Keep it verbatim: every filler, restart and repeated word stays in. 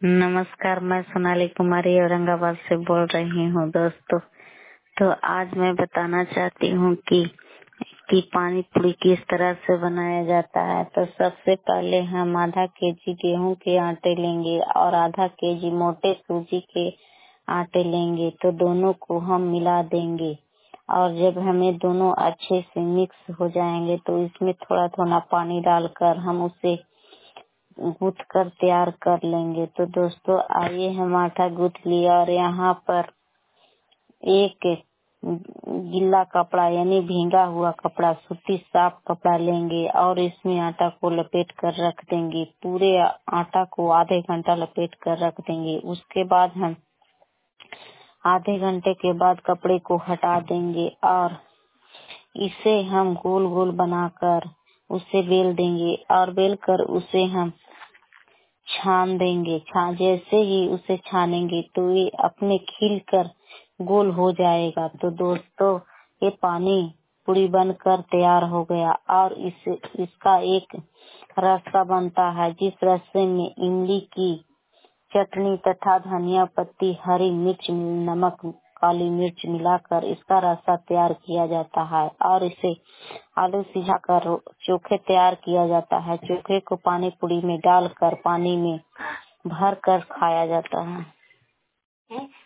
नमस्कार, मैं सोनाली कुमारी औरंगाबाद से बोल रही हूँ दोस्तों। तो आज मैं बताना चाहती हूँ कि कि पानी पूरी किस तरह से बनाया जाता है। तो सबसे पहले हम आधा केजी गेहूं के आटे लेंगे और आधा केजी मोटे सूजी के आटे लेंगे। तो दोनों को हम मिला देंगे और जब हमें दोनों अच्छे से मिक्स हो जाएंगे तो इसमें थोड़ा थोड़ा पानी डालकर हम उसे गूंथ कर तैयार कर लेंगे। तो दोस्तों आइए, हम आटा गूंथ लिया और यहाँ पर एक गीला कपड़ा यानी भींगा हुआ कपड़ा, सूती साफ कपड़ा लेंगे और इसमें आटा को लपेट कर रख देंगे। पूरे आटा को आधे घंटा लपेट कर रख देंगे। उसके बाद हम आधे घंटे के बाद कपड़े को हटा देंगे और इसे हम गोल गोल बनाकर उसे बेल देंगे और बेल कर उसे हम छान देंगे। छान जैसे ही उसे छानेंगे तो ये अपने खिल कर गोल हो जाएगा। तो दोस्तों ये पानी पूरी बनकर तैयार हो गया और इस इसका एक रास्ता बनता है, जिस रास्ते में इमली की चटनी तथा धनिया पत्ती, हरी मिर्च, नमक, काली मिर्च मिलाकर इसका रास्ता तैयार किया जाता है और इसे आलू सिझाकर चोखे तैयार किया जाता है। चोखे को पानी पूरी में डालकर पानी में भर कर खाया जाता है।